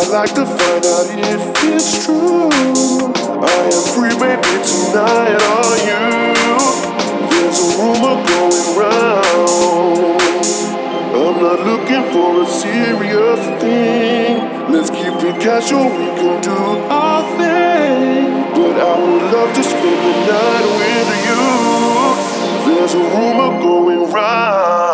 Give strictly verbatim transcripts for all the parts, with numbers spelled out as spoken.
like to find out if it's true. I am free, baby, tonight, are you? There's a rumor going round. I'm not looking for a serious thing. Let's keep it casual, we can do our thing. But I would love to spend the night with you. There's a rumor going round.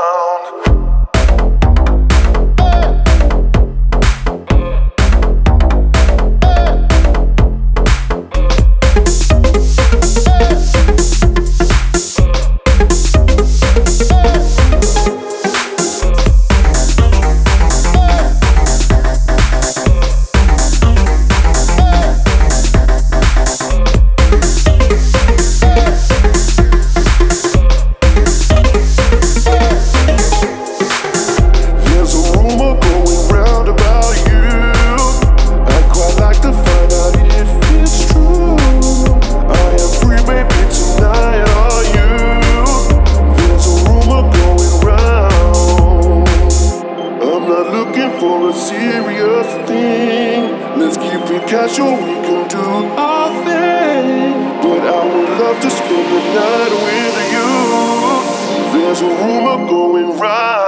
For a serious thing, let's keep it casual, we can do our thing. But I would love to spend the night with you. There's a rumor going round.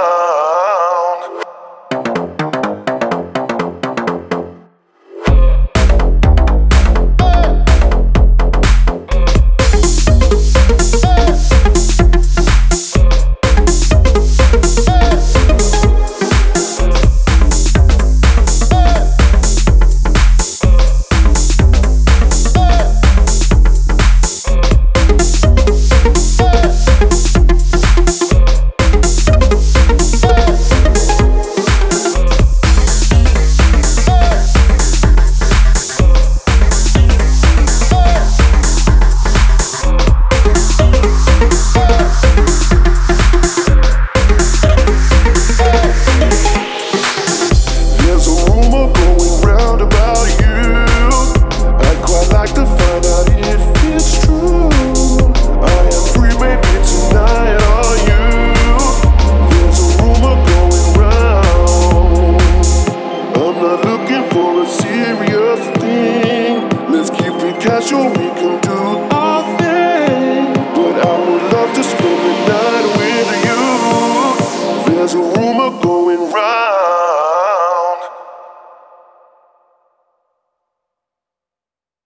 Casual, we can do our thing. But I would love to spend the night with you. There's a rumor going round.